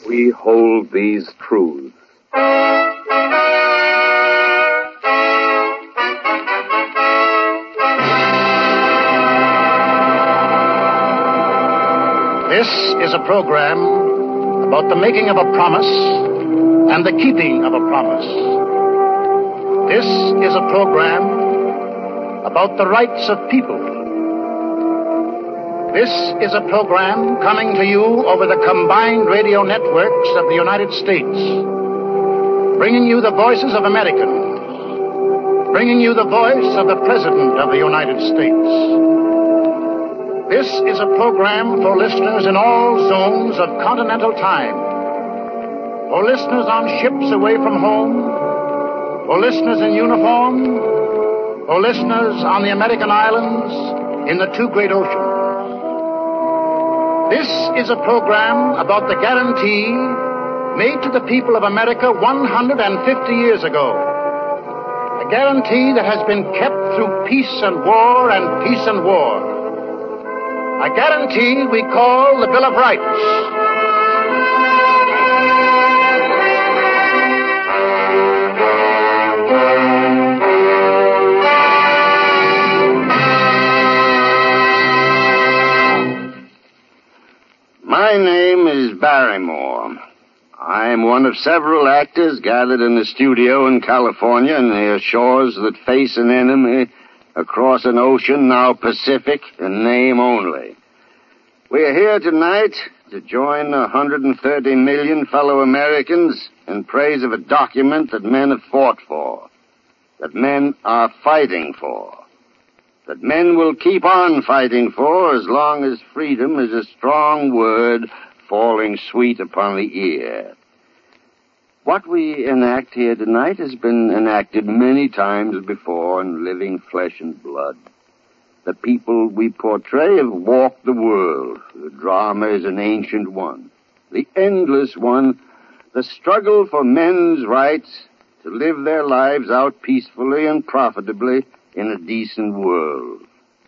we hold these truths. This is a program about the making of a promise and the keeping of a promise. This is a program about the rights of people. This is a program coming to you over the combined radio networks of the United States, bringing you the voices of Americans, bringing you the voice of the President of the United States. This is a program for listeners in all zones of continental time, for listeners on ships away from home, for listeners in uniform, for listeners on the American islands, in the two great oceans. This is a program about the guarantee made to the people of America 150 years ago. A guarantee that has been kept through peace and war and peace and war. A guarantee we call the Bill of Rights. My name is Barrymore. I am one of several actors gathered in a studio in California near shores that face an enemy across an ocean now Pacific in name only. We are here tonight to join 130 million fellow Americans in praise of a document that men have fought for, that men are fighting for, that men will keep on fighting for as long as freedom is a strong word falling sweet upon the ear. What we enact here tonight has been enacted many times before in living flesh and blood. The people we portray have walked the world. The drama is an ancient one, the endless one, the struggle for men's rights to live their lives out peacefully and profitably in a decent world.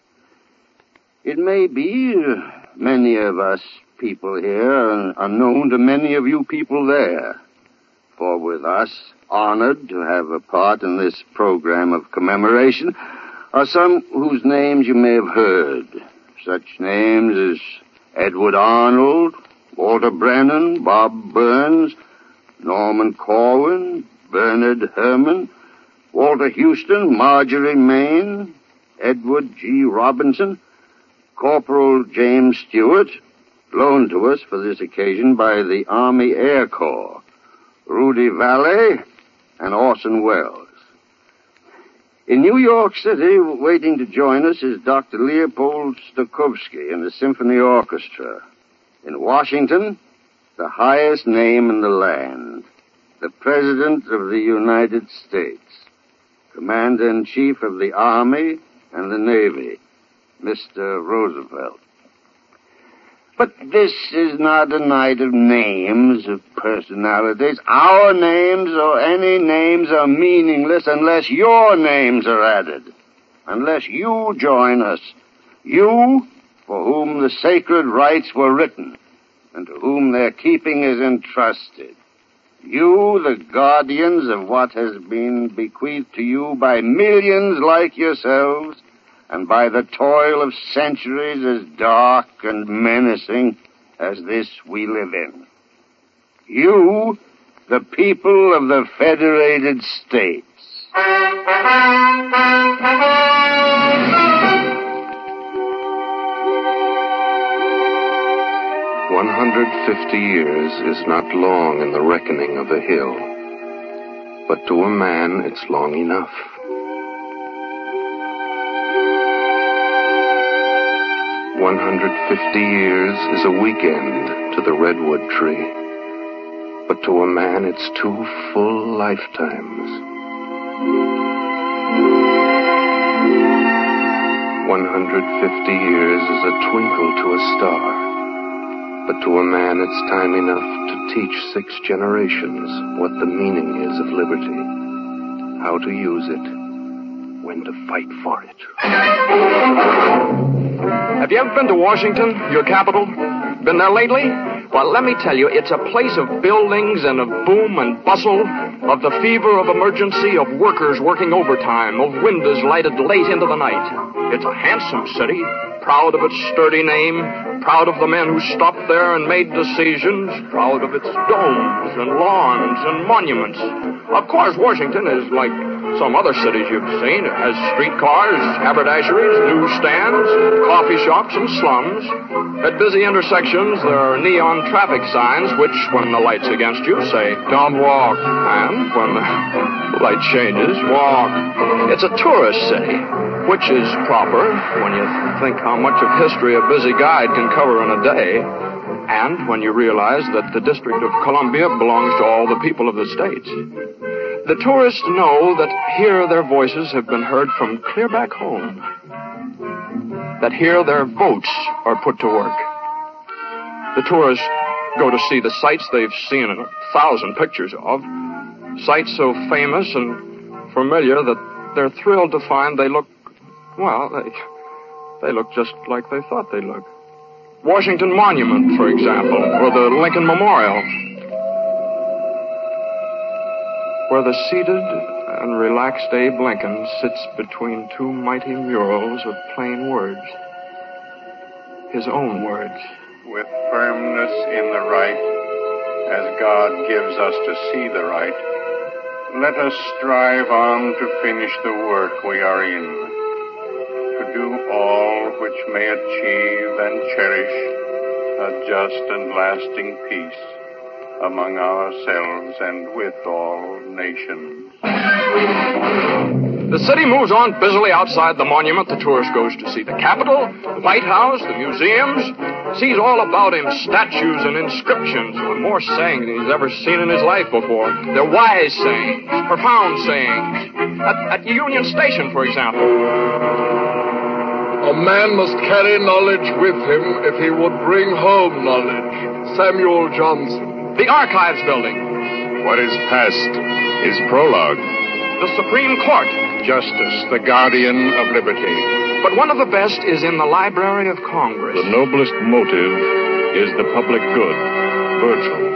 It may be many of us people here are known to many of you people there. For with us, honored to have a part in this program of commemoration, are some whose names you may have heard. Such names as Edward Arnold, Walter Brennan, Bob Burns, Norman Corwin, Bernard Herrmann, Walter Houston, Marjorie Main, Edward G. Robinson, Corporal James Stewart, loaned to us for this occasion by the Army Air Corps, Rudy Vallee, and Orson Welles. In New York City, waiting to join us is Dr. Leopold Stokowski in the Symphony Orchestra. In Washington, the highest name in the land, the President of the United States, Commander-in-Chief of the Army and the Navy, Mr. Roosevelt. But this is not a night of names, of personalities. Our names or any names are meaningless unless your names are added. Unless you join us. You, for whom the sacred rights were written, and to whom their keeping is entrusted. You, the guardians of what has been bequeathed to you by millions like yourselves, and by the toil of centuries as dark and menacing as this we live in. You, the people of the Federated States. 150 years is not long in the reckoning of a hill, but to a man it's long enough. 150 years is a weekend to the redwood tree, but to a man it's 2 full lifetimes. 150 years is a twinkle to a star, but to a man it's time enough to teach 6 generations what the meaning is of liberty, how to use it, when to fight for it. Have you ever been to Washington, your capital? Been there lately? Well, let me tell you, it's a place of buildings and of boom and bustle, of the fever of emergency, of workers working overtime, of windows lighted late into the night. It's a handsome city, proud of its sturdy name, proud of the men who stopped there and made decisions, proud of its domes and lawns and monuments. Of course, Washington is like some other cities you've seen. It has streetcars, haberdasheries, newsstands, coffee shops, and slums. At busy intersections, there are neon traffic signs which, when the light's against you, say, "Don't walk." And when the light changes, walk. It's a tourist city, which is proper when you think how much of history a busy guide can cover in a day, and when you realize that the District of Columbia belongs to all the people of the states. The tourists know that here their voices have been heard from clear back home, that here their votes are put to work. The tourists go to see the sights they've seen in 1,000 pictures of, sights so famous and familiar that they're thrilled to find they look, well, they look just like they thought they'd look. Washington Monument, for example, or the Lincoln Memorial, where the seated and relaxed Abe Lincoln sits between two mighty murals of plain words, his own words. With firmness in the right, as God gives us to see the right, let us strive on to finish the work we are in, to do all which may achieve and cherish a just and lasting peace among ourselves and with all nations. The city moves on busily outside the monument. The tourist goes to see the Capitol, the White House, the museums, sees all about him statues and inscriptions with more sayings than he's ever seen in his life before. They're wise sayings, profound sayings. At Union Station, for example. A man must carry knowledge with him if he would bring home knowledge. Samuel Johnson. The Archives Building. What is past is prologue. The Supreme Court. Justice, the guardian of liberty. But one of the best is in the Library of Congress. The noblest motive is the public good. Virgil.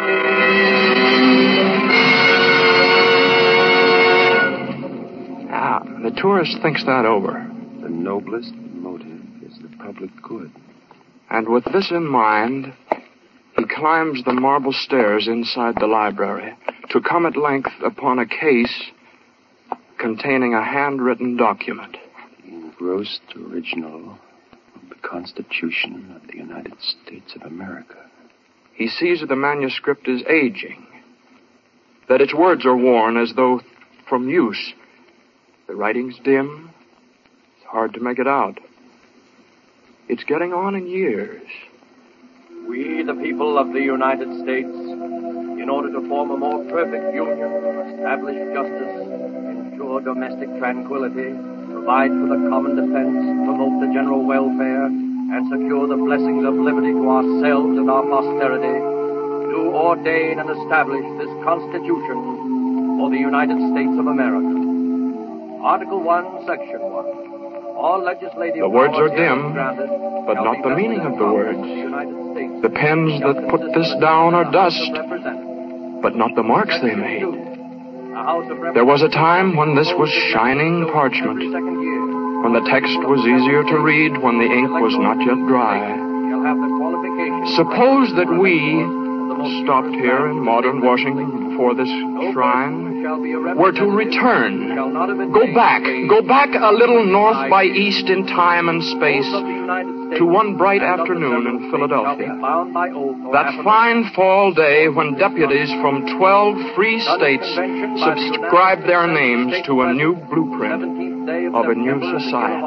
The tourist thinks that over. The noblest motive is the public good. And with this in mind, he climbs the marble stairs inside the library to come at length upon a case containing a handwritten document. The engrossed original of the Constitution of the United States of America. He sees that the manuscript is aging, that its words are worn as though from use. The writing's dim. It's hard to make it out. It's getting on in years. We, the people of the United States, in order to form a more perfect union, establish justice, ensure domestic tranquility, provide for the common defense, promote the general welfare, and secure the blessings of liberty to ourselves and our posterity, do ordain and establish this Constitution for the United States of America. Article 1, Section 1. All legislative the words are dim, but not the meaning of the words. The pens that put this down are dust, but not the marks they made. There was a time when this was shining parchment, when the text was easier to read, when the ink was not yet dry. Suppose that we stopped here in modern Washington before this shrine were to return, go back a little north by east in time and space to one bright afternoon in Philadelphia. That fine fall day when deputies from 12 free states subscribed their names to a new blueprint of a new society.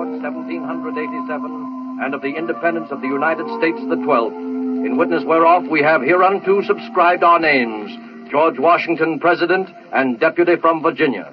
1787, and of the independence of the United States the 12th, in witness whereof we have hereunto subscribed our names, George Washington, President, and Deputy from Virginia.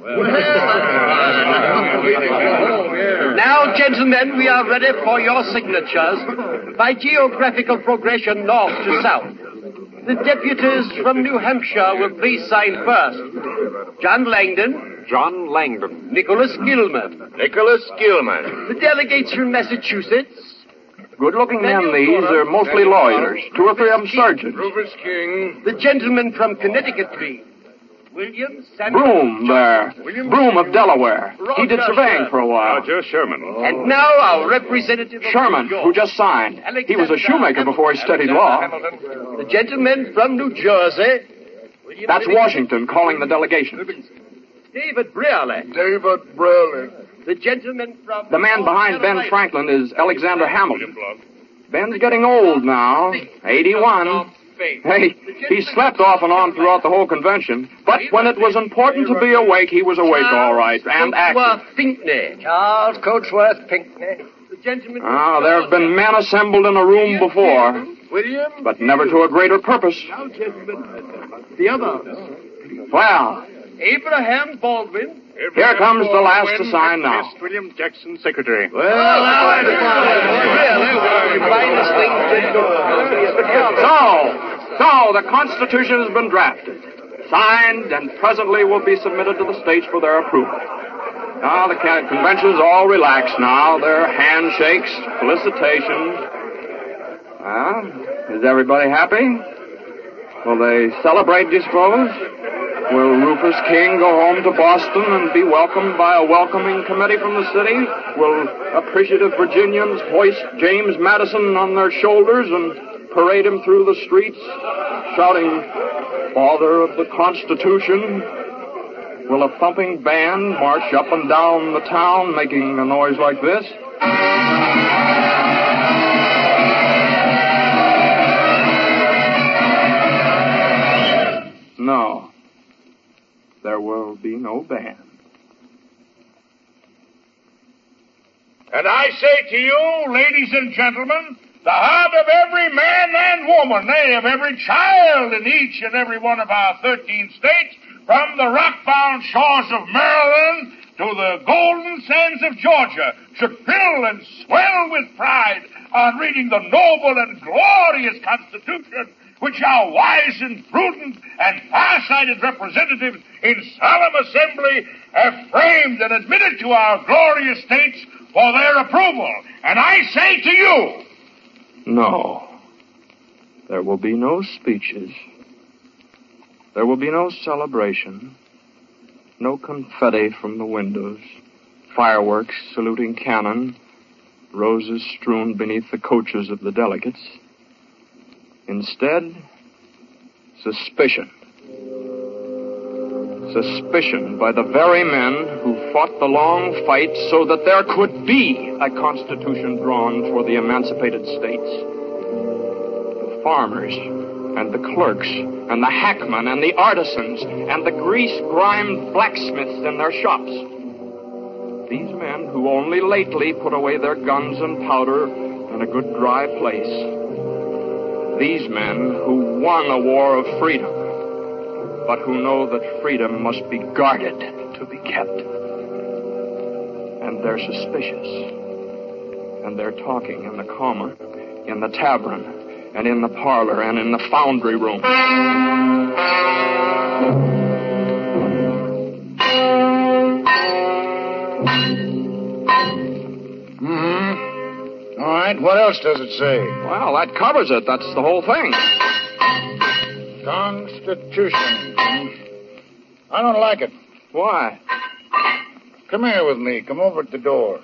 Now, gentlemen, we are ready for your signatures by geographical progression north to south. The deputies from New Hampshire will please sign first. John Langdon. John Langdon. Nicholas Gilman. Nicholas Gilman. The delegates from Massachusetts. Good-looking men, these. They're mostly lawyers. 2 or 3 of them surgeons. Rufus King. The gentleman from Connecticut, please. William Samuel. Broom, there. Broom of Delaware. He did surveying for a while. Roger Sherman. And now our representative of Sherman, New York. who just signed. He was a shoemaker before he studied law. The gentleman from New Jersey. That's Washington calling the delegation. David Brearley. David Brearley. The gentleman from... The man behind Ben Franklin is Alexander Hamilton. Ben's getting old now, 81. Hey, he slept off and on throughout the whole convention. But when it was important to be awake, he was awake all right, and active. Pinckney. Charles Coatsworth Pinckney. The gentleman... There have been men assembled in a room before, William... but never to a greater purpose. Now, gentlemen, the others. Well, Abraham Baldwin. here comes the last to sign now. William Jackson, Secretary. So, the Constitution has been drafted, signed, and presently will be submitted to the states for their approval. Now, the convention's all relaxed now. There are handshakes, felicitations. Is everybody happy? Will they celebrate, do you suppose? Will Rufus King go home to Boston and be welcomed by a welcoming committee from the city? Will appreciative Virginians hoist James Madison on their shoulders and parade him through the streets, shouting, "Father of the Constitution"? Will a thumping band march up and down the town making a noise like this? No. There will be no band. And I say to you, ladies and gentlemen, the heart of every man and woman, nay, of every child in each and every one of our 13 states, from the rock-bound shores of Maryland to the golden sands of Georgia, should fill and swell with pride on reading the noble and glorious Constitution which our wise and prudent and far-sighted representatives in solemn assembly have framed and admitted to our glorious states for their approval. And I say to you... No. There will be no speeches. There will be no celebration. No confetti from the windows. Fireworks saluting cannon. Roses strewn beneath the coaches of the delegates. Instead, suspicion. Suspicion by the very men who fought the long fight so that there could be a constitution drawn for the emancipated states. The farmers and the clerks and the hackmen and the artisans and the grease-grimed blacksmiths in their shops. These men who only lately put away their guns and powder in a good dry place. These men who won a war of freedom, but who know that freedom must be guarded to be kept. And they're suspicious. And they're talking in the common, in the tavern, and in the parlor, and in the foundry room. All right, what else does it say? Well, that covers it. That's the whole thing. Constitution. I don't like it. Why? Come here with me. Come over at the door.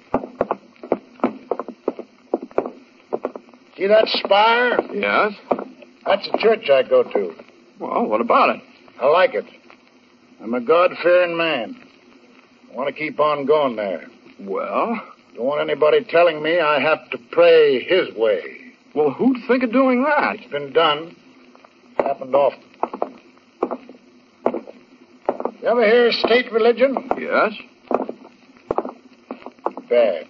See that spire? Yes? That's a church I go to. Well, what about it? I like it. I'm a God-fearing man. I want to keep on going there. Well? Don't want anybody telling me I have to pray his way. Well, who'd think of doing that? It's been done. Happened often. You ever hear state religion? Yes. Bad.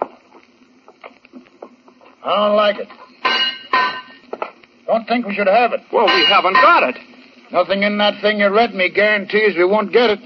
I don't like it. Don't think we should have it. Well, we haven't got it. Nothing in that thing you read me guarantees we won't get it.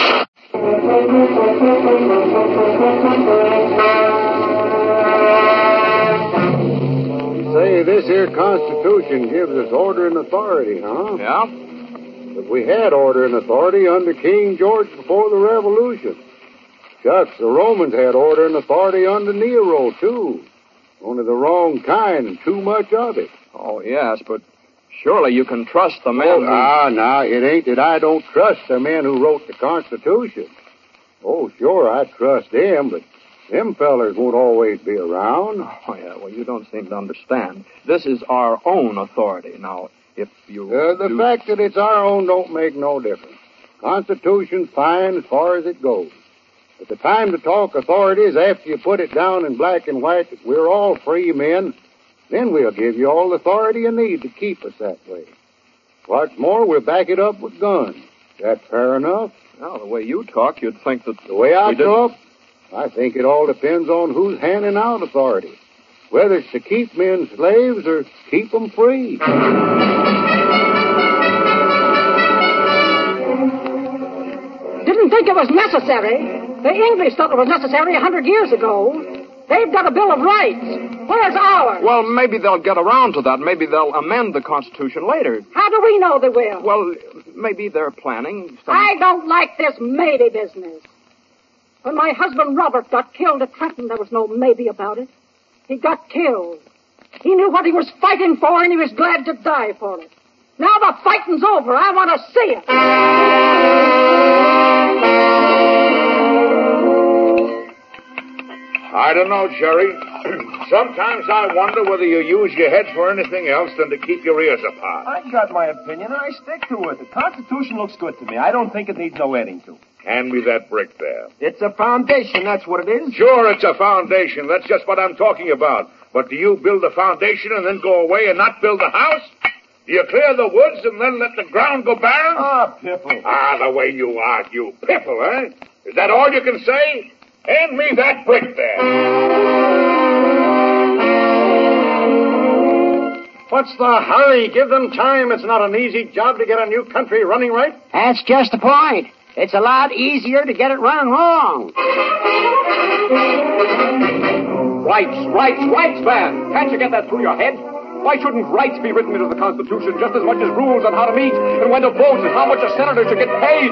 Say, this here Constitution gives us order and authority, huh? Yeah? But we had order and authority under King George before the Revolution. Shucks, the Romans had order and authority under Nero, too. Only the wrong kind and too much of it. Oh, yes, but surely you can trust the men. Now, it ain't that I don't trust the men who wrote the Constitution. Oh, sure, I trust them, but them fellers won't always be around. Oh, yeah, well, you don't seem to understand. This is our own authority. Now, if you... The fact that it's our own don't make no difference. Constitution's fine as far as it goes. But the time to talk authority is after you put it down in black and white that we're all free men. Then we'll give you all the authority you need to keep us that way. What's more, we'll back it up with guns. That fair enough? Well, the way you talk, you'd think that... The way I talk? I think it all depends on who's handing out authority. Whether it's to keep men slaves or keep them free. Didn't think it was necessary. The English thought it was necessary 100 years ago. They've got a Bill of Rights. Where's ours? Well, maybe they'll get around to that. Maybe they'll amend the Constitution later. How do we know they will? Well, maybe they're planning some... I don't like this maybe business. When my husband Robert got killed at Trenton, there was no maybe about it. He got killed. He knew what he was fighting for, and he was glad to die for it. Now the fighting's over. I want to see it. I don't know, Jerry. Sometimes I wonder whether you use your head for anything else than to keep your ears apart. I got my opinion, and I stick to it. The Constitution looks good to me. I don't think it needs no adding to. Hand me that brick there. It's a foundation, that's what it is. Sure, it's a foundation. That's just what I'm talking about. But do you build a foundation and then go away and not build a house? Do you clear the woods and then let the ground go barren? Piffle. The way you argue. Piffle, eh? Is that all you can say? Hand me that brick there. What's the hurry? Give them time. It's not an easy job to get a new country running right. That's just the point. It's a lot easier to get it running wrong. Rights, man. Can't you get that through your head? Why shouldn't rights be written into the Constitution just as much as rules on how to meet and when to vote and how much a senator should get paid?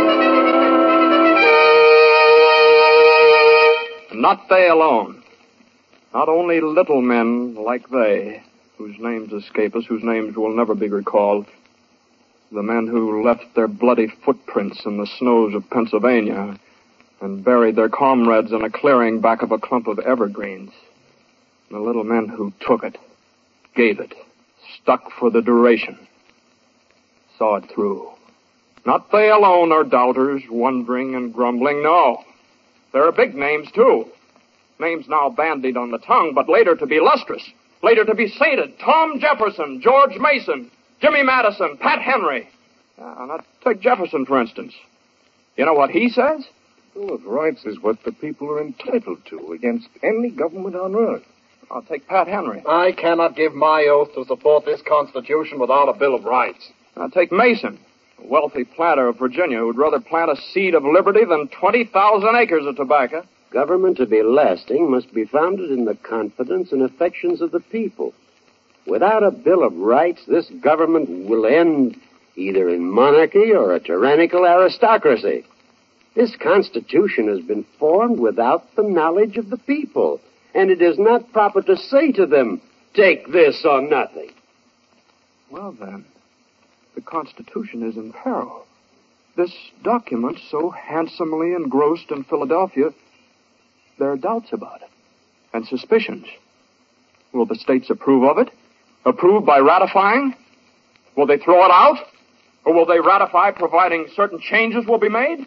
Not they alone. Not only little men like they, whose names escape us, whose names will never be recalled. The men who left their bloody footprints in the snows of Pennsylvania and buried their comrades in a clearing back of a clump of evergreens. The little men who took it, gave it, stuck for the duration, saw it through. Not they alone are doubters, wondering and grumbling, no. There are big names, too. Names now bandied on the tongue, but later to be lustrous, later to be sainted. Tom Jefferson, George Mason, Jimmy Madison, Pat Henry. Now, take Jefferson, for instance. You know what he says? Bill of Rights is what the people are entitled to against any government on earth. I'll take Pat Henry. I cannot give my oath to support this Constitution without a Bill of Rights. I'll take Mason, a wealthy planter of Virginia who'd rather plant a seed of liberty than 20,000 acres of tobacco. Government to be lasting must be founded in the confidence and affections of the people. Without a Bill of Rights, this government will end either in monarchy or a tyrannical aristocracy. This Constitution has been formed without the knowledge of the people, and it is not proper to say to them, take this or nothing. Well, then, the Constitution is in peril. This document, so handsomely engrossed in Philadelphia, there are doubts about it, and suspicions. Will the states approve of it? Approve by ratifying? Will they throw it out? Or will they ratify providing certain changes will be made?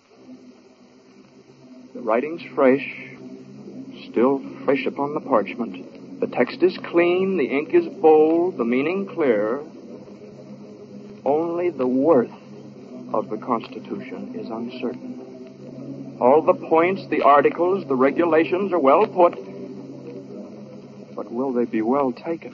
The writing's fresh, still fresh upon the parchment. The text is clean, the ink is bold, the meaning clear. Only the worth of the Constitution is uncertain. All the points, the articles, the regulations are well put, but will they be well taken?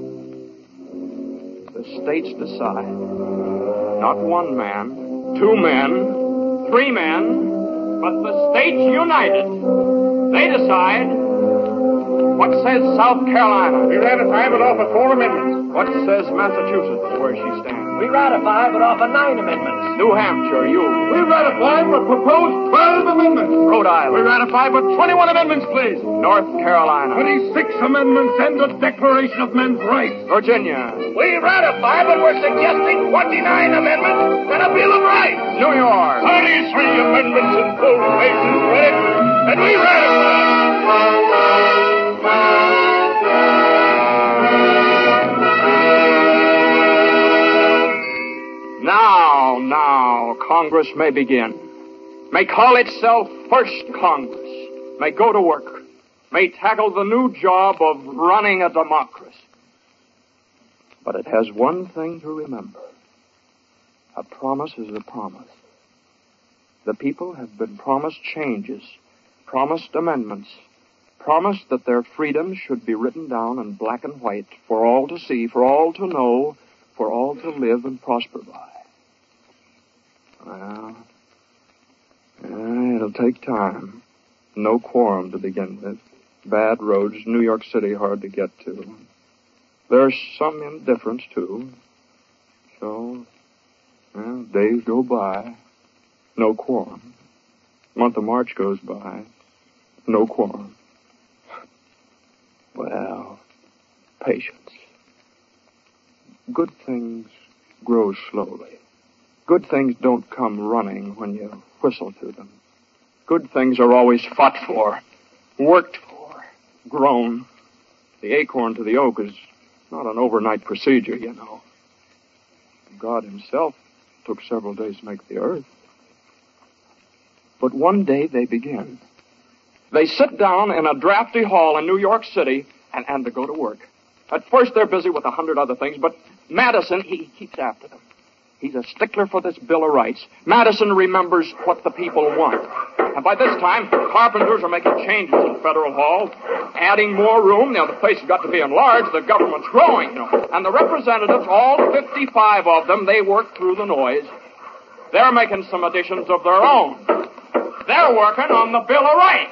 The states decide. Not one man, two men, three men, but the states united. They decide. What says South Carolina? We ratify it off of 4 amendments. What says Massachusetts, where she stands? We ratify but offer 9 amendments. New Hampshire, you. We ratify but propose 12 amendments. Rhode Island. We ratify but 21 amendments, please. North Carolina. 26 amendments and a Declaration of Men's Rights. Virginia. We ratify, but we're suggesting 29 amendments and a Bill of Rights. New York. 33 amendments in full faces read, and we ratify. Now, Congress may begin. May call itself First Congress. May go to work. May tackle the new job of running a democracy. But it has one thing to remember. A promise is a promise. The people have been promised changes, promised amendments, promised that their freedoms should be written down in black and white for all to see, for all to know, for all to live and prosper by. Well, it'll take time. No quorum to begin with. Bad roads, New York City hard to get to. There's some indifference, too. So, well, days go by. No quorum. Month of March goes by. No quorum. Well, patience. Good things grow slowly. Good things don't come running when you whistle to them. Good things are always fought for, worked for, grown. The acorn to the oak is not an overnight procedure, you know. God himself took several days to make the earth. But one day they begin. They sit down in a drafty hall in New York City and they go to work. At first they're busy with 100 other things, but Madison, he keeps after them. He's a stickler for this Bill of Rights. Madison remembers what the people want. And by this time, carpenters are making changes in Federal Hall, adding more room. Now, the place has got to be enlarged. The government's growing, you know. And the representatives, all 55 of them, they work through the noise. They're making some additions of their own. They're working on the Bill of Rights.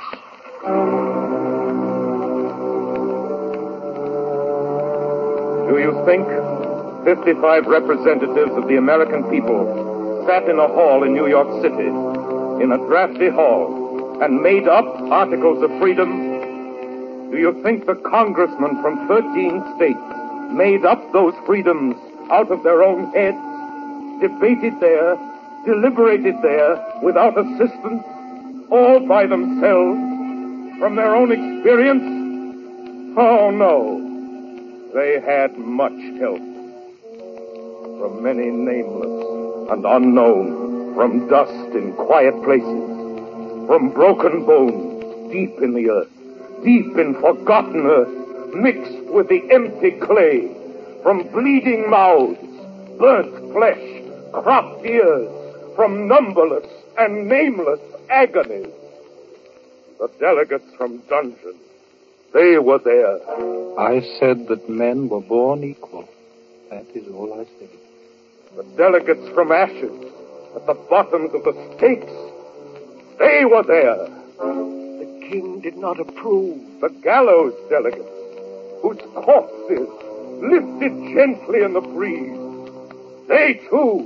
Do you think 55 representatives of the American people sat in a hall in New York City, in a drafty hall, and made up Articles of Freedom? Do you think the congressmen from 13 states made up those freedoms out of their own heads, debated there, deliberated there, without assistance, all by themselves, from their own experience? Oh, no. They had much help. From many nameless and unknown, from dust in quiet places, from broken bones deep in the earth, deep in forgotten earth, mixed with the empty clay, from bleeding mouths, burnt flesh, cropped ears, from numberless and nameless agonies. The delegates from dungeons, they were there. I said that men were born equal. That is all I said. The delegates from ashes, at the bottoms of the stakes, they were there. The king did not approve. The gallows delegates, whose corpses lifted gently in the breeze, they too.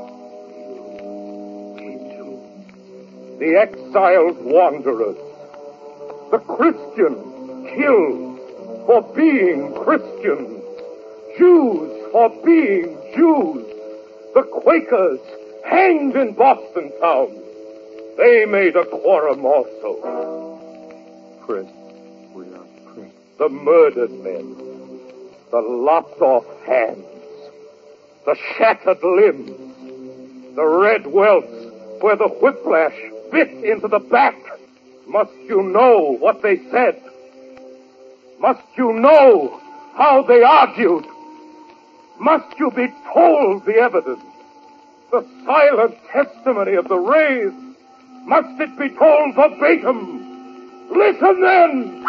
The exiled wanderers, the Christians killed for being Christians, Jews for being Jews, the Quakers hanged in Boston town. They made a quorum also. Chris, we are Chris. The murdered men, the lopped off hands, the shattered limbs, the red welts where the whiplash bit into the back. Must you know what they said? Must you know how they argued? Must you be told the evidence? The silent testimony of the raised? Must it be told verbatim? Listen then!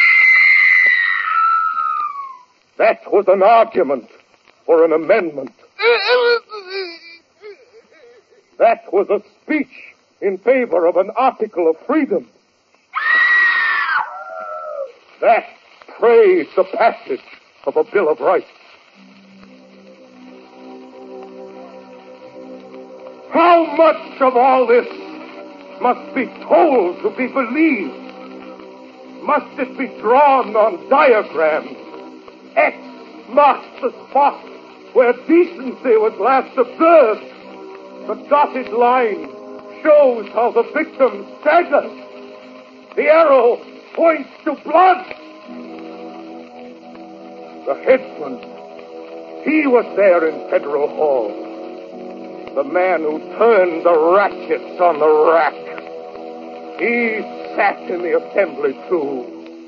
That was an argument for an amendment. That was a speech in favor of an article of freedom. That praised the passage of a Bill of Rights. How much of all this must be told to be believed? Must it be drawn on diagrams? X marks the spot where decency was last observed. The dotted line shows how the victim staggered. The arrow points to blood. The headsman, he was there in Federal Hall. The man who turned the ratchets on the rack. He sat in the assembly too.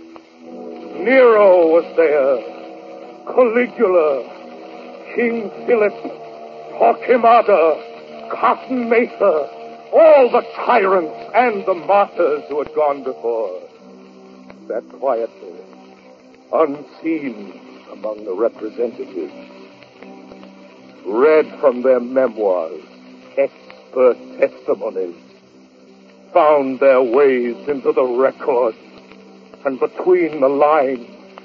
Nero was there. Caligula, King Philip, Torquemada, Cotton Mather, all the tyrants and the martyrs who had gone before, sat quietly, unseen among the representatives, read from their memoirs, expert testimonies, found their ways into the record and between the lines.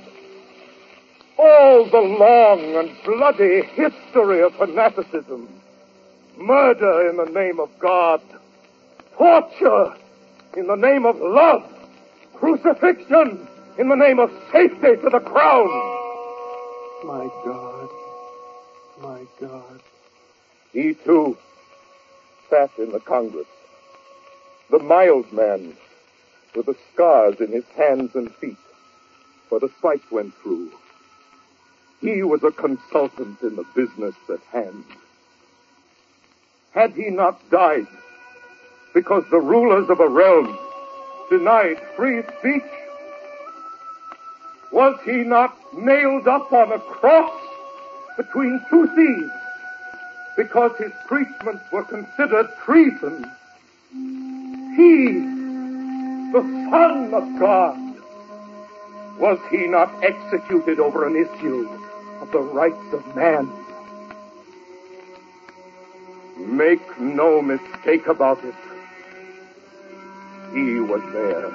All the long and bloody history of fanaticism, murder in the name of God, torture in the name of love, crucifixion in the name of safety to the crown. My God, my God. He too sat in the Congress. The mild man with the scars in his hands and feet where the spike went through. He was a consultant in the business at hand. Had he not died because the rulers of a realm denied free speech? Was he not nailed up on a cross between two thieves because his preachments were considered treason? He, the Son of God, was he not executed over an issue of the rights of man? Make no mistake about it. He was there.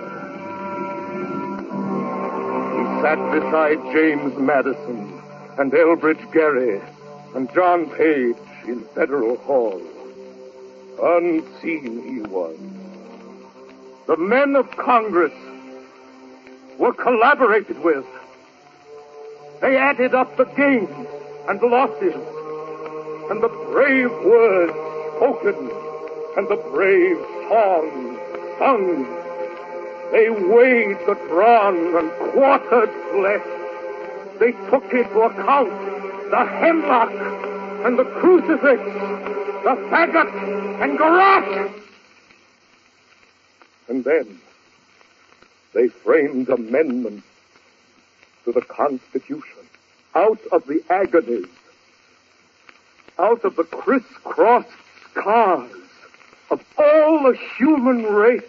He sat beside James Madison and Elbridge Gerry and John Page in Federal Hall. Unseen he was. The men of Congress were collaborated with. They added up the gains and losses, and the brave words spoken, and the brave songs sung. They weighed the drawn and quartered flesh. They took into account the hemlock and the crucifix, the faggot and garrote. And then they framed amendments to the Constitution out of the agonies, out of the crisscrossed scars of all the human race.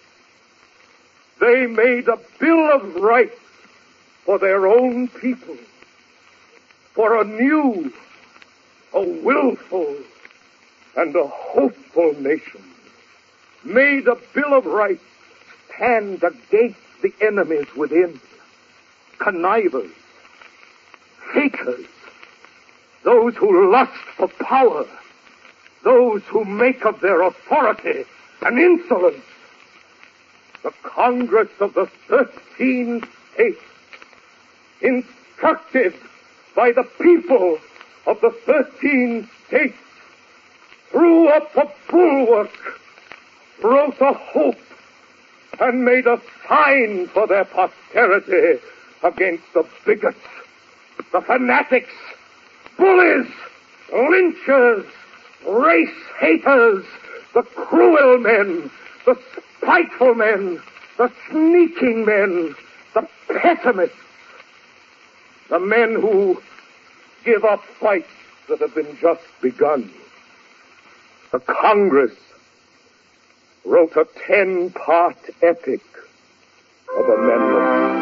They made a Bill of Rights for their own people, for a new, a willful, and a hopeful nation. Made a Bill of Rights stand against the enemies within, connivers, fakers, those who lust for power, those who make of their authority an insolence. The Congress of the 13 states, instructed by the people of the 13 states, threw up a bulwark, wrote a hope, and made a sign for their posterity against the bigots, the fanatics, bullies, lynchers, race haters, the cruel men, the spiteful men, the sneaking men, the pessimists, the men who give up fights that have been just begun. The Congress wrote a 10-part epic of amendments.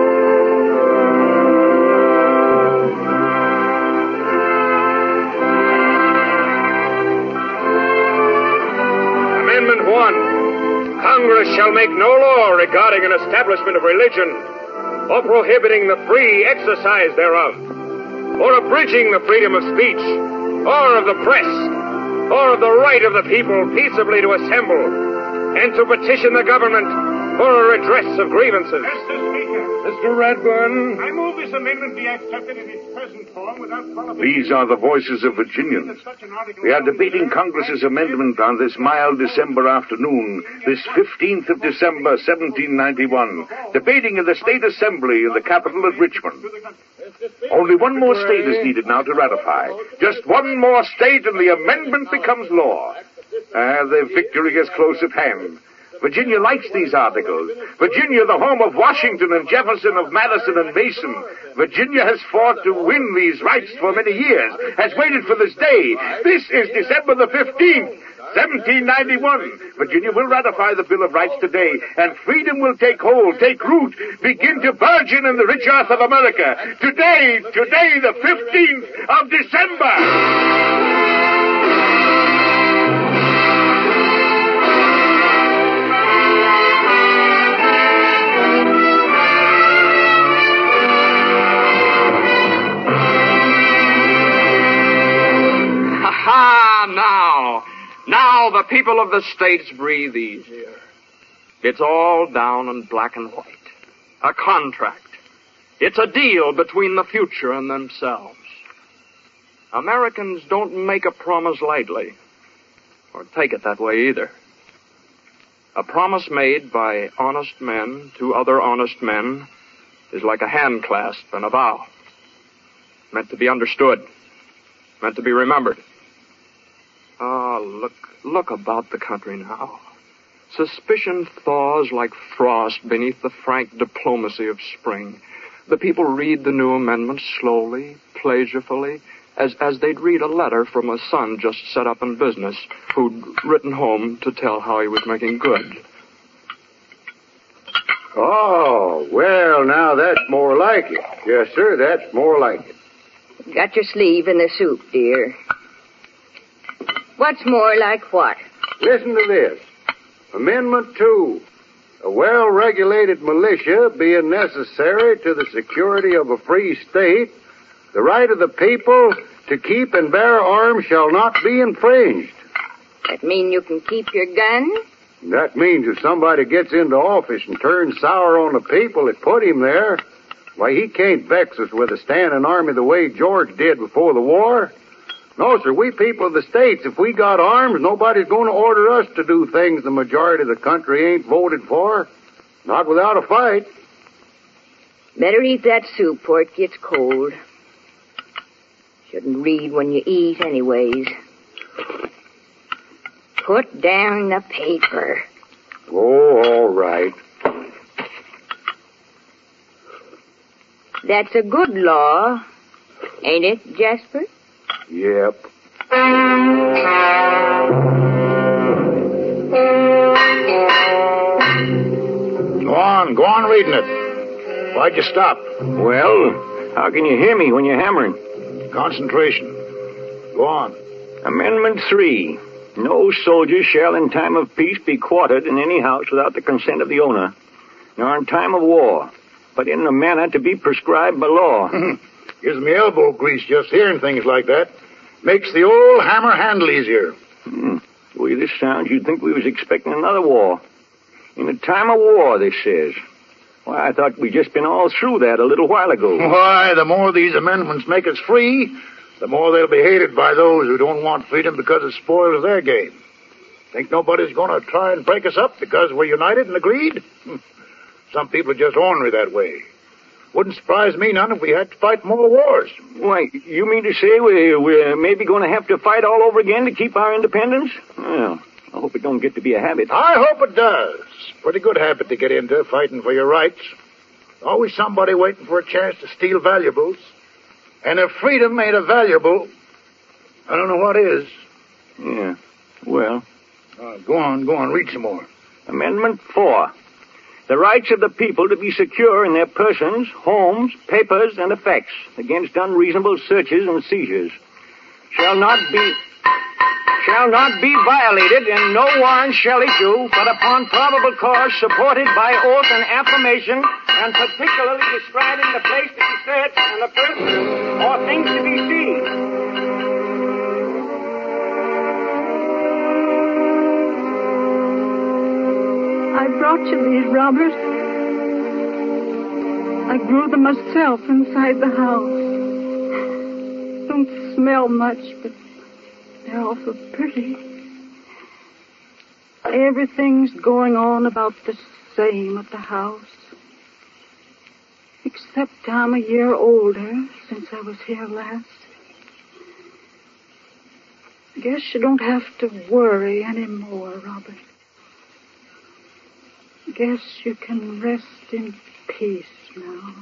Amendment 1. Congress shall make no law regarding an establishment of religion, or prohibiting the free exercise thereof, or abridging the freedom of speech, or of the press, or of the right of the people peaceably to assemble and to petition the government for a redress of grievances. Mr. Redburn. I move this amendment be accepted in its present form without qualification. These are the voices of Virginians. We are debating Congress's amendment on this mild December afternoon, this 15th of December, 1791, debating in the State Assembly in the capital at Richmond. Only one more state is needed now to ratify. Just one more state and the amendment becomes law. The victory is close at hand. Virginia likes these articles. Virginia, the home of Washington and Jefferson, of Madison and Mason. Virginia has fought to win these rights for many years, has waited for this day. This is December the 15th, 1791. Virginia will ratify the Bill of Rights today, and freedom will take hold, take root, begin to burgeon in the rich earth of America. Today, the 15th of December. Now the people of the states breathe easier. It's all down in black and white. A contract. It's a deal between the future and themselves. Americans don't make a promise lightly, or take it that way either. A promise made by honest men to other honest men is like a hand clasp and a vow. Meant to be understood. Meant to be remembered. Look about the country now. Suspicion thaws like frost beneath the frank diplomacy of spring. The people read the new amendments slowly, pleasurefully, as they'd read a letter from a son just set up in business, who'd written home to tell how he was making good. Oh, well, now that's more like it. Yes, sir, that's more like it. Got your sleeve in the soup, dear. What's more like what? Listen to this. Amendment 2. A well-regulated militia being necessary to the security of a free state, the right of the people to keep and bear arms shall not be infringed. That mean you can keep your gun? That means if somebody gets into office and turns sour on the people that put him there, why, he can't vex us with a standing army the way George did before the war. No, sir, we people of the states, if we got arms, nobody's going to order us to do things the majority of the country ain't voted for. Not without a fight. Better eat that soup before it gets cold. Shouldn't read when you eat anyways. Put down the paper. Oh, all right. That's a good law, ain't it, Jasper? Yep. Go on reading it. Why'd you stop? Well, how can you hear me when you're hammering? Concentration. Go on. Amendment 3. No soldier shall in time of peace be quartered in any house without the consent of the owner, nor in time of war, but in a manner to be prescribed by law. Gives me elbow grease just hearing things like that. Makes the old hammer handle easier. The way this sounds, you'd think we was expecting another war. In a time of war, this says. Why, I thought we'd just been all through that a little while ago. Why, the more these amendments make us free, the more they'll be hated by those who don't want freedom because it spoils their game. Think nobody's going to try and break us up because we're united and agreed? Some people are just ornery that way. Wouldn't surprise me none if we had to fight more wars. Why, you mean to say we're maybe going to have to fight all over again to keep our independence? Well, I hope it don't get to be a habit. I hope it does. Pretty good habit to get into, fighting for your rights. Always somebody waiting for a chance to steal valuables. And if freedom ain't a valuable, I don't know what is. Yeah, well. Go on, read some more. Amendment 4. The rights of the people to be secure in their persons, homes, papers, and effects against unreasonable searches and seizures shall not be violated, and no warrant shall issue but upon probable cause supported by oath and affirmation, and particularly describing the place to be searched and the person or things to be seized. much of these, Robert. I grew them myself inside the house. Don't smell much, but they're awful pretty. Everything's going on about the same at the house. Except I'm a year older since I was here last. Guess you don't have to worry anymore, Robert. Guess you can rest in peace now.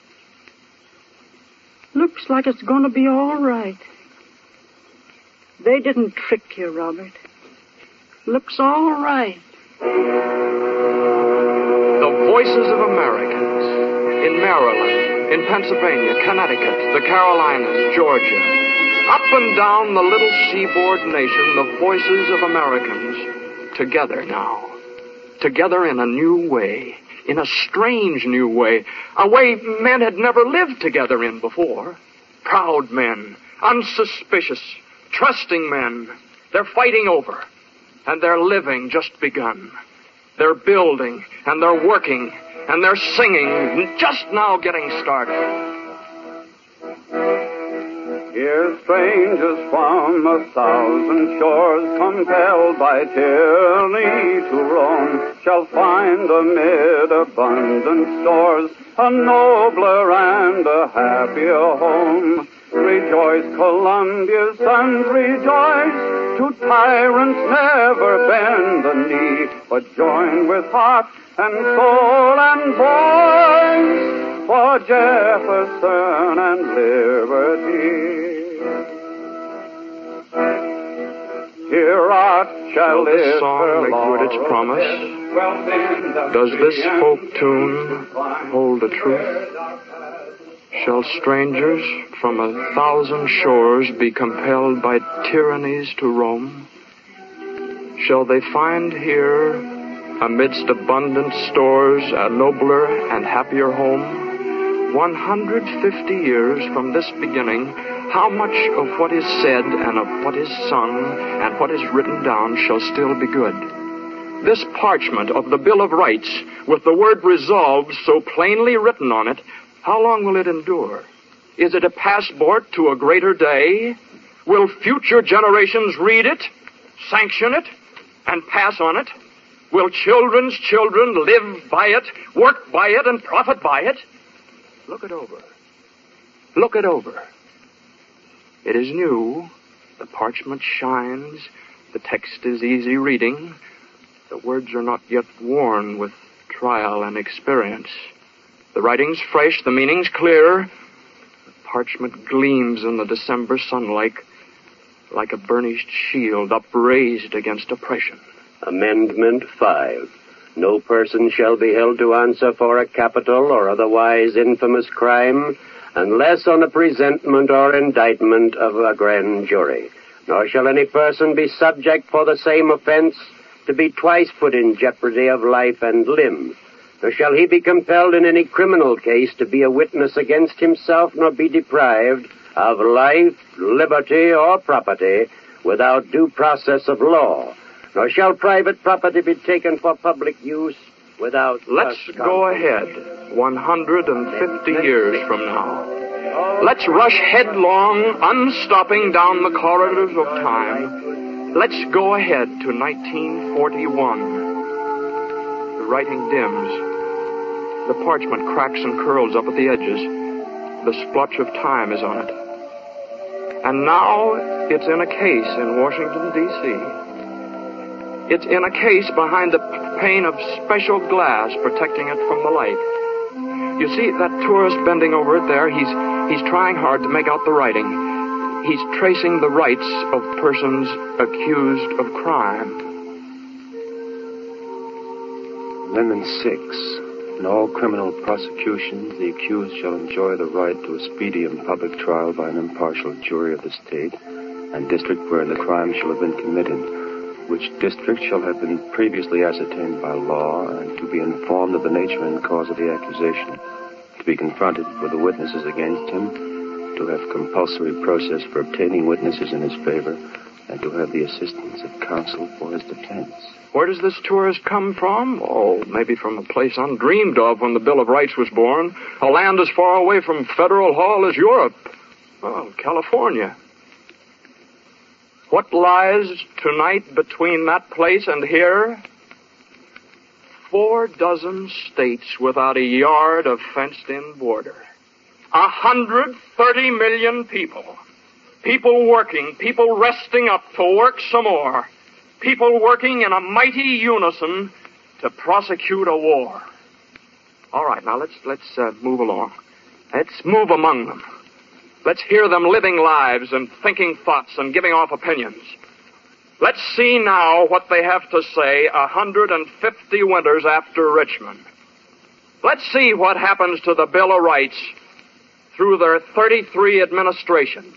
Looks like it's going to be all right. They didn't trick you, Robert. Looks all right. The voices of Americans in Maryland, in Pennsylvania, Connecticut, the Carolinas, Georgia. Up and down the little seaboard nation, the voices of Americans together now. Together in a new way, in a strange new way, a way men had never lived together in before. Proud men, unsuspicious, trusting men. They're fighting over, and they're living just begun. They're building, and they're working, and they're singing, just now getting started. Here strangers from 1,000 shores, compelled by tyranny to roam, shall find amid abundant stores a nobler and a happier home. Rejoice, Columbia's sons, rejoice. To tyrants never bend the knee, but join with heart and soul and voice for Jefferson and liberty. Here art shall Will live this song make good its promise? Does this folk tune hold the truth? Shall strangers from 1,000 shores be compelled by tyrannies to roam? Shall they find here, amidst abundant stores, a nobler and happier home? 150 years from this beginning, how much of what is said and of what is sung and what is written down shall still be good? This parchment of the Bill of Rights, with the word resolved so plainly written on it, how long will it endure? Is it a passport to a greater day? Will future generations read it, sanction it, and pass on it? Will children's children live by it, work by it, and profit by it? Look it over. Look it over. It is new. The parchment shines. The text is easy reading. The words are not yet worn with trial and experience. The writing's fresh, the meaning's clear. The parchment gleams in the December sunlight like a burnished shield upraised against oppression. Amendment 5. No person shall be held to answer for a capital or otherwise infamous crime unless on a presentment or indictment of a grand jury. Nor shall any person be subject for the same offense to be twice put in jeopardy of life and limb. Nor shall he be compelled in any criminal case to be a witness against himself, nor be deprived of life, liberty, or property without due process of law. Nor shall private property be taken for public use without... Let's go ahead 150 years from now. Let's rush headlong, unstopping down the corridors of time. Let's go ahead to 1941. The writing dims. The parchment cracks and curls up at the edges. The splotch of time is on it. And now it's in a case in Washington, D.C. It's in a case behind the pane of special glass protecting it from the light. You see that tourist bending over it there? He's trying hard to make out the writing. He's tracing the rights of persons accused of crime. Amendment 6. In all criminal prosecutions, the accused shall enjoy the right to a speedy and public trial by an impartial jury of the state and district wherein the crime shall have been committed, which district shall have been previously ascertained by law, and to be informed of the nature and cause of the accusation, to be confronted with the witnesses against him, to have compulsory process for obtaining witnesses in his favor, and to have the assistance of counsel for his defense. Where does this tourist come from? Oh, maybe from a place undreamed of when the Bill of Rights was born. A land as far away from Federal Hall as Europe. Oh, California. What lies tonight between that place and here? 4 dozen states without a yard of fenced-in border. 130 million people. People working, people resting up to work some more. People working in a mighty unison to prosecute a war. All right, now let's move along. Let's move among them. Let's hear them living lives and thinking thoughts and giving off opinions. Let's see now what they have to say 150 winters after Richmond. Let's see what happens to the Bill of Rights through their 33 administrations,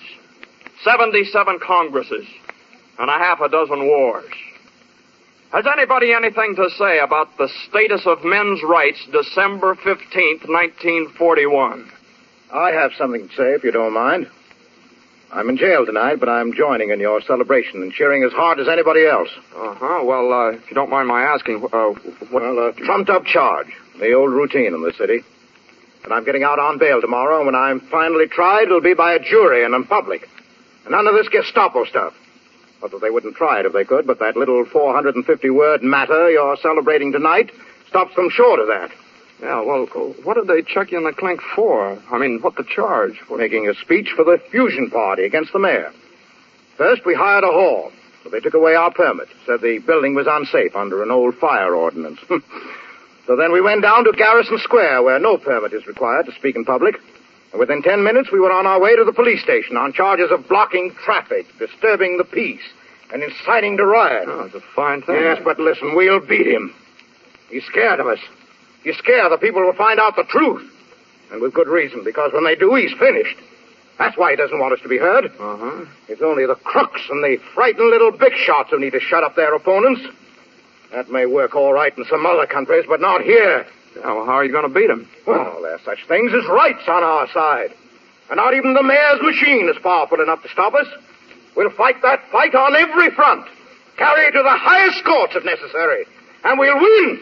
77 Congresses, and a half a dozen wars. Has anybody anything to say about the status of men's rights December 15th, 1941? I have something to say, if you don't mind. I'm in jail tonight, but I'm joining in your celebration and cheering as hard as anybody else. Uh-huh. Well, if you don't mind my asking, Well, a trumped-up charge. The old routine in the city. And I'm getting out on bail tomorrow, and when I'm finally tried, it'll be by a jury and in public. And none of this Gestapo stuff. Not that they wouldn't try it if they could, but that little 450-word matter you're celebrating tonight stops them short of that. Yeah, well, what did they chuck you in the clink for? I mean, what the charge? For making a speech for the Fusion Party against the mayor. First, we hired a hall, so they took away our permit, said the building was unsafe under an old fire ordinance. So then we went down to Garrison Square, where no permit is required to speak in public. And within 10 minutes, we were on our way to the police station on charges of blocking traffic, disturbing the peace, and inciting to riot. Oh, it's a fine thing. Yes, but listen, we'll beat him. He's scared of us. He's scared the people will find out the truth. And with good reason, because when they do, he's finished. That's why he doesn't want us to be heard. Uh-huh. It's only the crooks and the frightened little big shots who need to shut up their opponents. That may work all right in some other countries, but not here. Yeah, well, how are you going to beat him? Well, there's such things as rights on our side. And not even the mayor's machine is powerful enough to stop us. We'll fight that fight on every front. Carry it to the highest courts if necessary. And we'll win!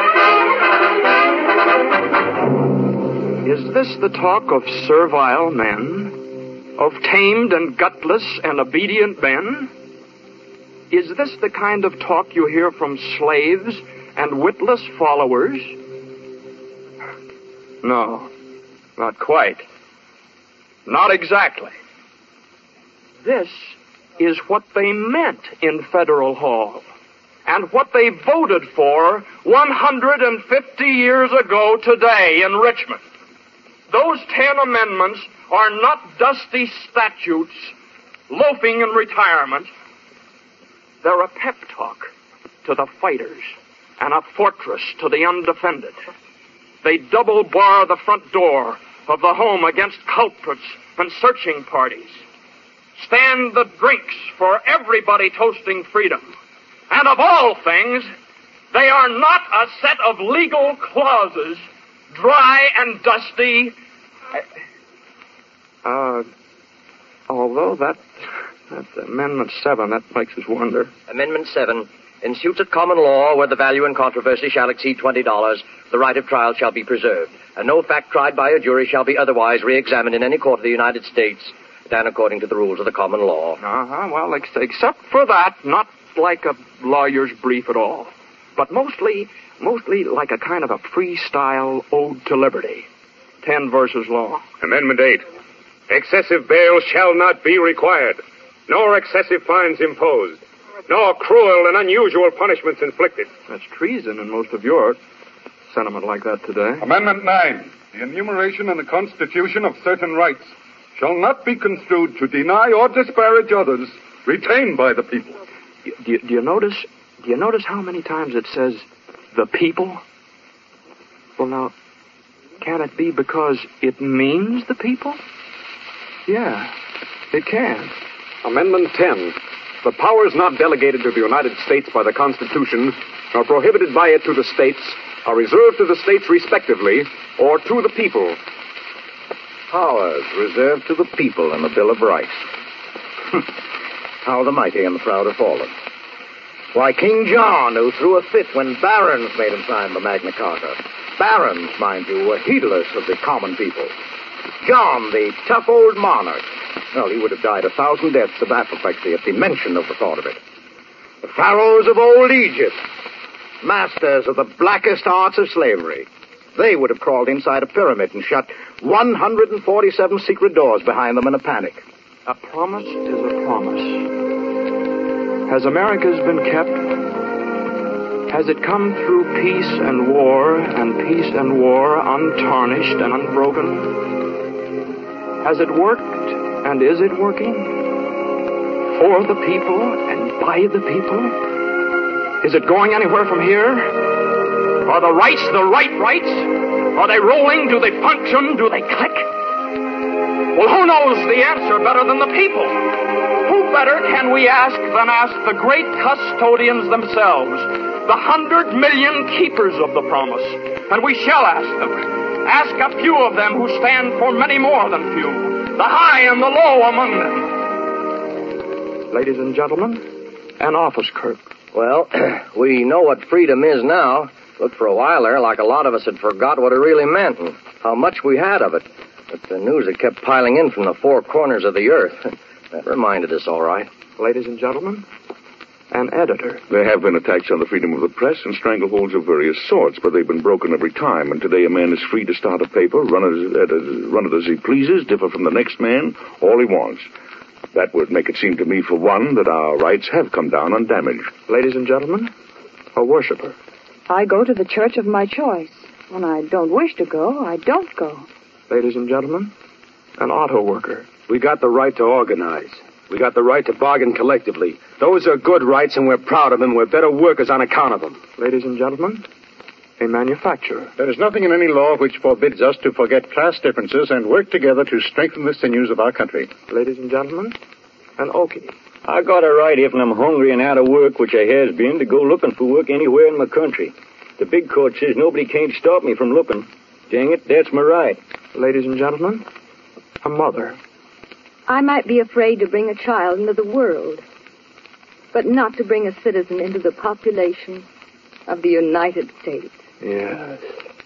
Is this the talk of servile men? Of tamed and gutless and obedient men? Is this the kind of talk you hear from slaves and witless followers? No, not quite. Not exactly. This is what they meant in Federal Hall, and what they voted for 150 years ago today in Richmond. Those 10 amendments are not dusty statutes loafing in retirement. They're a pep talk to the fighters and a fortress to the undefended. They double bar the front door of the home against culprits and searching parties. Stand the drinks for everybody toasting freedom. And of all things, they are not a set of legal clauses, dry and dusty. Although that's Amendment 7, that makes us wonder. Amendment 7. In suits at common law, where the value in controversy shall exceed $20, the right of trial shall be preserved, and no fact tried by a jury shall be otherwise re-examined in any court of the United States than according to the rules of the common law. Uh-huh. Well, except for that, not like a lawyer's brief at all, but mostly like a kind of a freestyle ode to liberty. 10 verses long. Amendment 8. Excessive bail shall not be required, nor excessive fines imposed, nor cruel and unusual punishments inflicted. That's treason in most of your sentiment like that today. Amendment 9. The enumeration in the Constitution of certain rights shall not be construed to deny or disparage others retained by the people. Do you notice how many times it says the people? Well, now, can it be because it means the people? Yeah, it can. Amendment 10. The powers not delegated to the United States by the Constitution, nor prohibited by it to the states, are reserved to the states respectively, or to the people. Powers reserved to the people in the Bill of Rights. how the mighty and the proud are fallen. Why, King John, who threw a fit when barons made him sign the Magna Carta. Barons, mind you, were heedless of the common people. John, the tough old monarch, well, he would have died 1,000 deaths of apoplexy at the mention of the thought of it. The pharaohs of old Egypt, masters of the blackest arts of slavery, they would have crawled inside a pyramid and shut 147 secret doors behind them in a panic. A promise is a promise. Has America's been kept? Has it come through peace and war untarnished and unbroken? Has it worked, and is it working? For the people and by the people? Is it going anywhere from here? Are the rights the right rights? Are they rolling? Do they function? Do they click? Well, who knows the answer better than the people? Who better can we ask than ask the great custodians themselves, the 100 million keepers of the promise? And we shall ask them. Ask a few of them who stand for many more than few, the high and the low among them. Ladies and gentlemen, an office clerk. Well, we know what freedom is now. Looked for a while there like a lot of us had forgot what it really meant and how much we had of it. But the news that kept piling in from the four corners of the earth, that reminded us all right. Ladies and gentlemen, an editor. There have been attacks on the freedom of the press and strangleholds of various sorts, but they've been broken every time. And today a man is free to start a paper, run it as he pleases, differ from the next man, all he wants. That would make it seem to me, for one, that our rights have come down undamaged. Ladies and gentlemen, a worshiper. I go to the church of my choice. When I don't wish to go, I don't go. Ladies and gentlemen, an auto worker. We got the right to organize. We got the right to bargain collectively. Those are good rights, and we're proud of them. We're better workers on account of them. Ladies and gentlemen, a manufacturer. There is nothing in any law which forbids us to forget class differences and work together to strengthen the sinews of our country. Ladies and gentlemen, an Okie. I got a right if I'm hungry and out of work, which I has been, to go looking for work anywhere in my country. The big court says nobody can't stop me from looking. Dang it, that's my right. Ladies and gentlemen, a mother. I might be afraid to bring a child into the world, but not to bring a citizen into the population of the United States. Yes.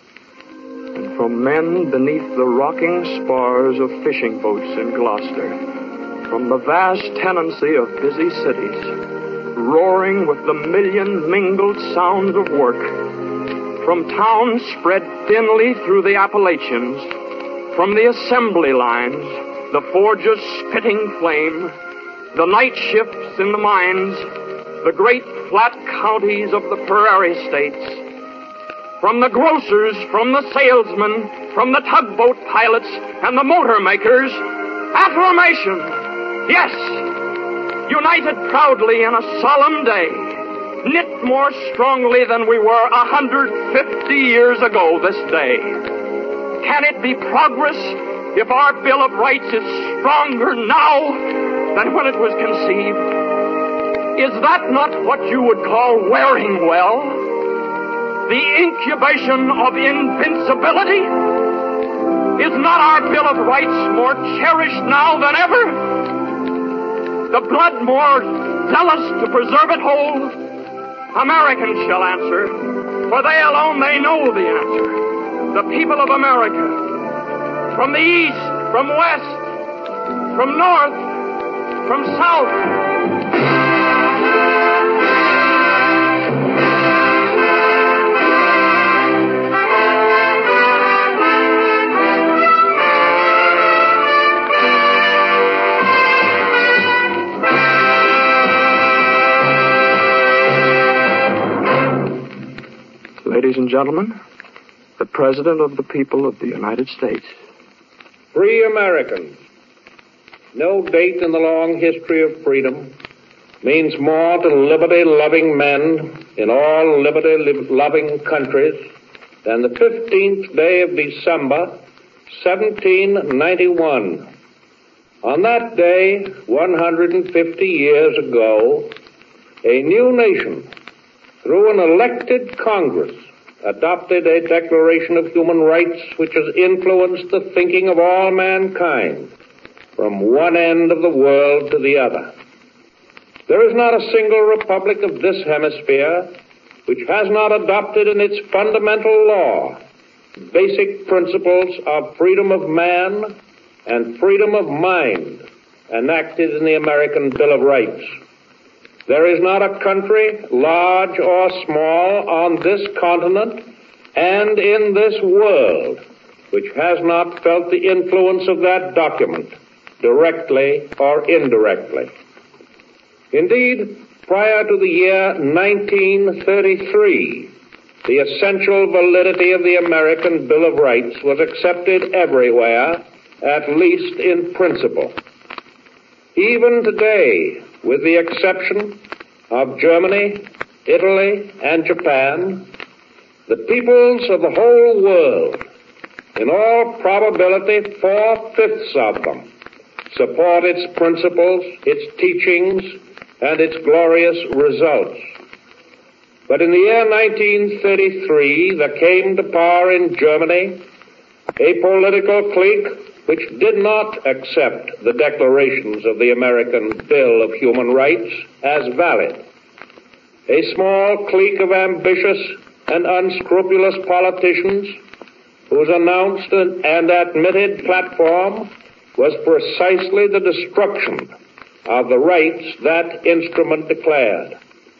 And from men beneath the rocking spars of fishing boats in Gloucester, from the vast tenancy of busy cities, roaring with the million mingled sounds of work, from towns spread thinly through the Appalachians, from the assembly lines, the forges spitting flame, the night shifts in the mines, the great flat counties of the prairie states, from the grocers, from the salesmen, from the tugboat pilots and the motor makers, affirmation, yes, united proudly in a solemn day, knit more strongly than we were 150 years ago this day. Can it be progress if our Bill of Rights is stronger now than when it was conceived? Is that not what you would call wearing well? The incubation of invincibility? Is not our Bill of Rights more cherished now than ever? The blood more zealous to preserve it whole? Americans shall answer, for they alone, they know the answer. The people of America, from the east, from west, from north, from south. Ladies and gentlemen, the President of the people of the United States. Free Americans. No date in the long history of freedom means more to liberty-loving men in all liberty-loving countries than the 15th day of December, 1791. On that day, 150 years ago, a new nation, through an elected Congress, adopted a Declaration of Human Rights which has influenced the thinking of all mankind from one end of the world to the other. There is not a single republic of this hemisphere which has not adopted in its fundamental law basic principles of freedom of man and freedom of mind enacted in the American Bill of Rights. There is not a country, large or small, on this continent and in this world which has not felt the influence of that document, directly or indirectly. Indeed, prior to the year 1933, the essential validity of the American Bill of Rights was accepted everywhere, at least in principle. Even today, with the exception of Germany, Italy, and Japan, the peoples of the whole world, in all probability 4/5 of them, support its principles, its teachings, and its glorious results. But in the year 1933, there came to power in Germany a political clique which did not accept the declarations of the American Bill of Human Rights as valid. A small clique of ambitious and unscrupulous politicians whose announced and admitted platform was precisely the destruction of the rights that instrument declared.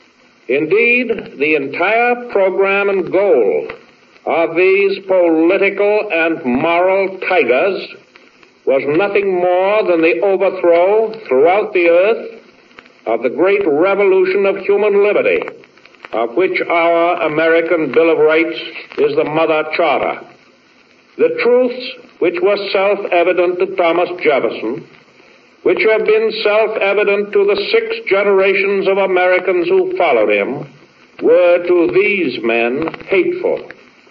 Indeed, the entire program and goal of these political and moral tigers was nothing more than the overthrow throughout the earth of the great revolution of human liberty, of which our American Bill of Rights is the mother charter. The truths which were self-evident to Thomas Jefferson, which have been self-evident to the 6 generations of Americans who followed him, were to these men hateful.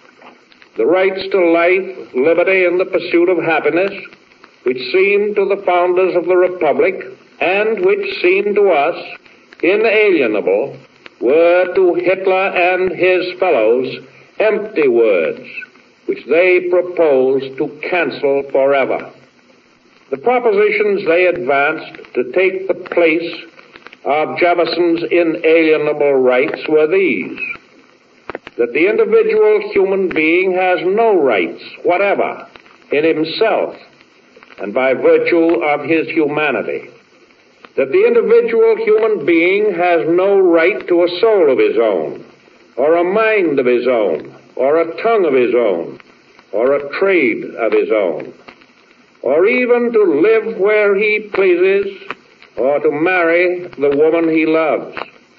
The rights to life, liberty, and the pursuit of happiness, which seemed to the founders of the Republic, and which seemed to us inalienable, were to Hitler and his fellows empty words, which they proposed to cancel forever. The propositions they advanced to take the place of Jefferson's inalienable rights were these: that the individual human being has no rights whatever in himself and by virtue of his humanity; that the individual human being has no right to a soul of his own, or a mind of his own, or a tongue of his own, or a trade of his own, or even to live where he pleases, or to marry the woman he loves.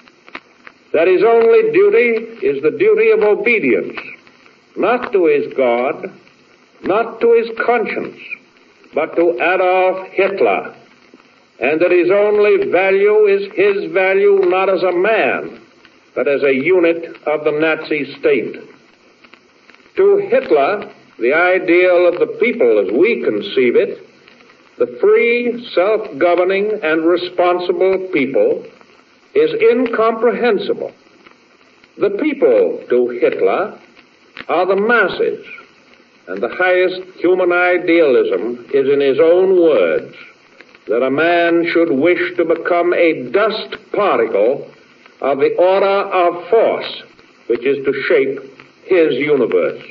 That his only duty is the duty of obedience, not to his God, not to his conscience, but to Adolf Hitler, and that his only value is his value not as a man, but as a unit of the Nazi state. To Hitler, the ideal of the people as we conceive it, the free, self-governing, and responsible people, is incomprehensible. The people to Hitler are the masses, and the highest human idealism is, in his own words, that a man should wish to become a dust particle of the order of force which is to shape his universe.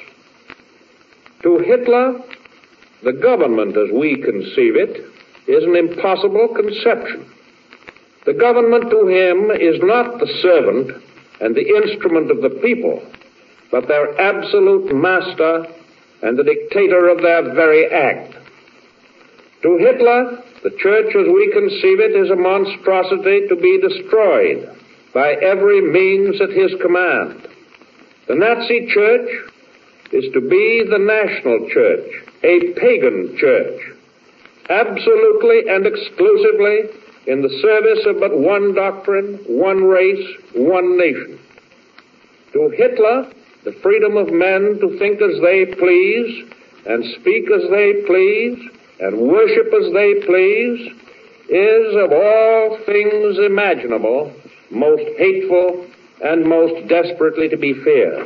To Hitler, the government as we conceive it is an impossible conception. The government to him is not the servant and the instrument of the people, but their absolute master and the dictator of their very act. To Hitler, the church as we conceive it is a monstrosity to be destroyed by every means at his command. The Nazi church is to be the national church, a pagan church, absolutely and exclusively in the service of but one doctrine, one race, one nation. To Hitler, the freedom of men to think as they please, and speak as they please, and worship as they please, is of all things imaginable most hateful and most desperately to be feared.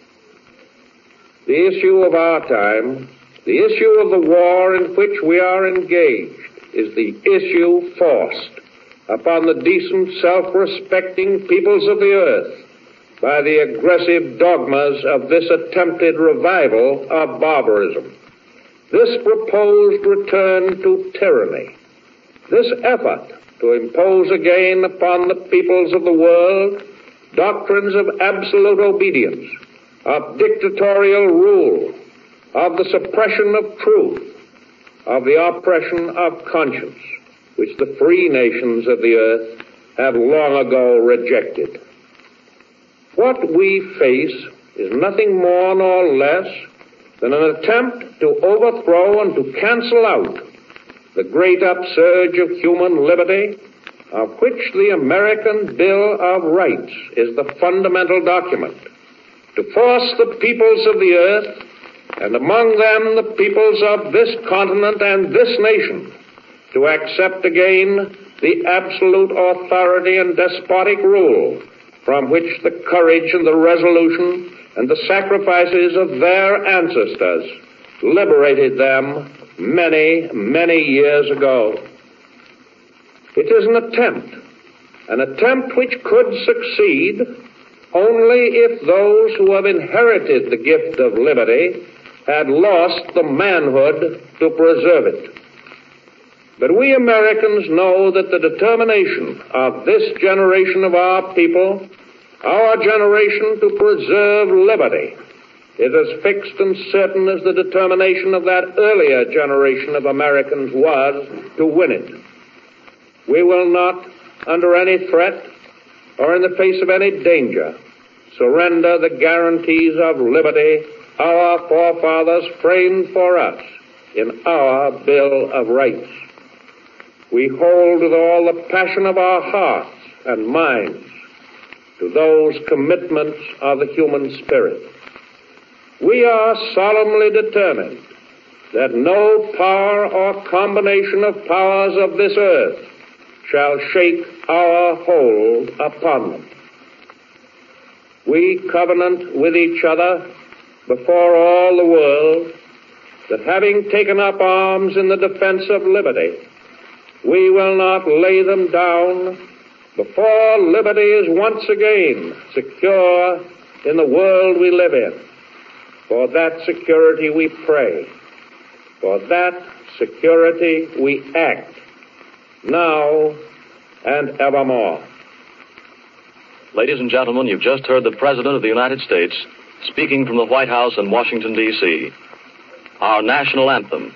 The issue of our time, the issue of the war in which we are engaged, is the issue forced upon the decent, self-respecting peoples of the earth by the aggressive dogmas of this attempted revival of barbarism. This proposed return to tyranny, this effort to impose again upon the peoples of the world doctrines of absolute obedience, of dictatorial rule, of the suppression of truth, of the oppression of conscience, which the free nations of the earth have long ago rejected. What we face is nothing more nor less than an attempt to overthrow and to cancel out the great upsurge of human liberty, of which the American Bill of Rights is the fundamental document, to force the peoples of the earth, and among them the peoples of this continent and this nation, to accept again the absolute authority and despotic rule from which the courage and the resolution and the sacrifices of their ancestors liberated them many, many years ago. It is an attempt which could succeed only if those who have inherited the gift of liberty had lost the manhood to preserve it. But we Americans know that the determination of this generation of our people, our generation to preserve liberty, is as fixed and certain as the determination of that earlier generation of Americans was to win it. We will not, under any threat or in the face of any danger, surrender the guarantees of liberty our forefathers framed for us in our Bill of Rights. We hold with all the passion of our hearts and minds to those commitments of the human spirit. We are solemnly determined that no power or combination of powers of this earth shall shake our hold upon them. We covenant with each other before all the world that having taken up arms in the defense of liberty, we will not lay them down before liberty is once again secure in the world we live in. For that security we pray. For that security we act, now and evermore. Ladies and gentlemen, you've just heard the President of the United States speaking from the White House in Washington, D.C. Our national anthem.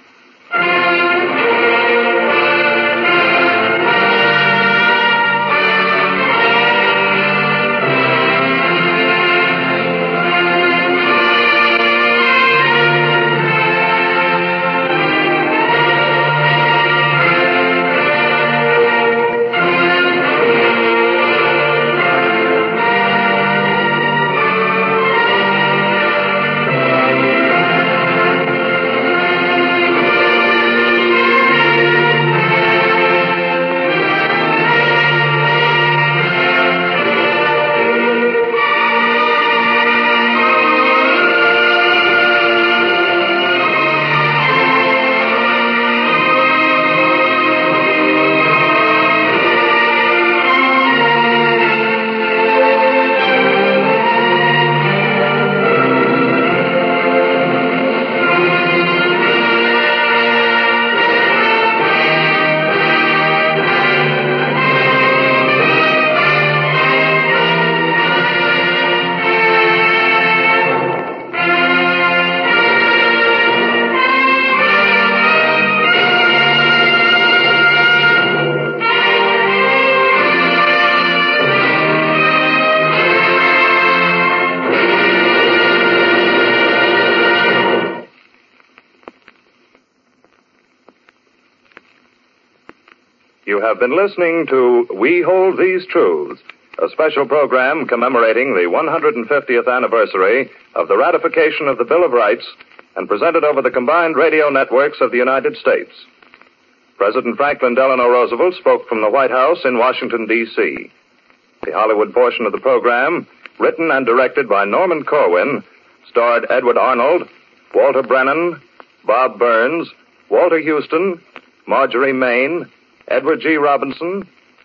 You have been listening to We Hold These Truths, a special program commemorating the 150th anniversary of the ratification of the Bill of Rights and presented over the combined radio networks of the United States. President Franklin Delano Roosevelt spoke from the White House in Washington, D.C. The Hollywood portion of the program, written and directed by Norman Corwin, starred Edward Arnold, Walter Brennan, Bob Burns, Walter Houston, Marjorie Main, Edward G. Robinson,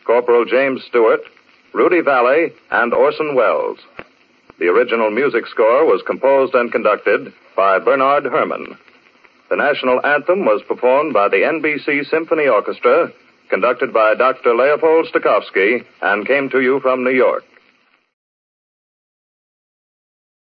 Corporal James Stewart, Rudy Valley, and Orson Welles. The original music score was composed and conducted by Bernard Herrmann. The national anthem was performed by the NBC Symphony Orchestra, conducted by Dr. Leopold Stokowski, and came to you from New York.